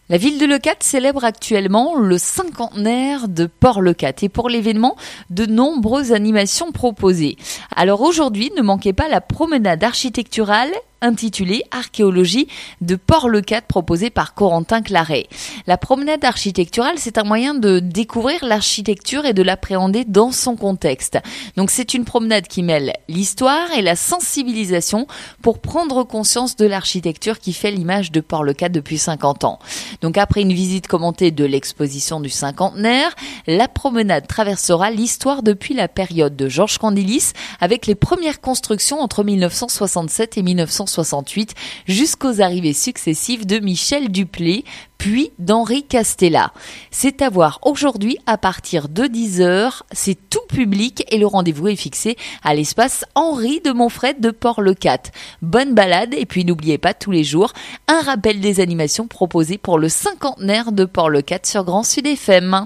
La ville de Leucate célèbre actuellement le cinquantenaire de Port-Leucate et pour l'événement, de nombreuses animations proposées. Alors aujourd'hui, ne manquez pas la promenade architecturale intitulée Archéologie de Port-Leucate proposée par Corentin Claret. La promenade architecturale, c'est un moyen de découvrir l'architecture et de l'appréhender dans son contexte. Donc c'est une promenade qui mêle l'histoire et la sensibilisation pour prendre conscience de l'architecture qui fait l'image de Port-Leucate depuis 50 ans. Donc après une visite commentée de l'exposition du cinquantenaire, la promenade traversera l'histoire depuis la période de Georges Candilis avec les premières constructions entre 1967 et 1968 jusqu'aux arrivées successives de Michel Duplé puis d'Henri Castella. C'est à voir aujourd'hui à partir de 10h, c'est tout public et le rendez-vous est fixé à l'espace Henri de Montfred de Port-Leucate. Bonne balade et puis n'oubliez pas tous les jours un rappel des animations proposées pour le cinquantenaire de Port-Leucate sur Grand Sud FM.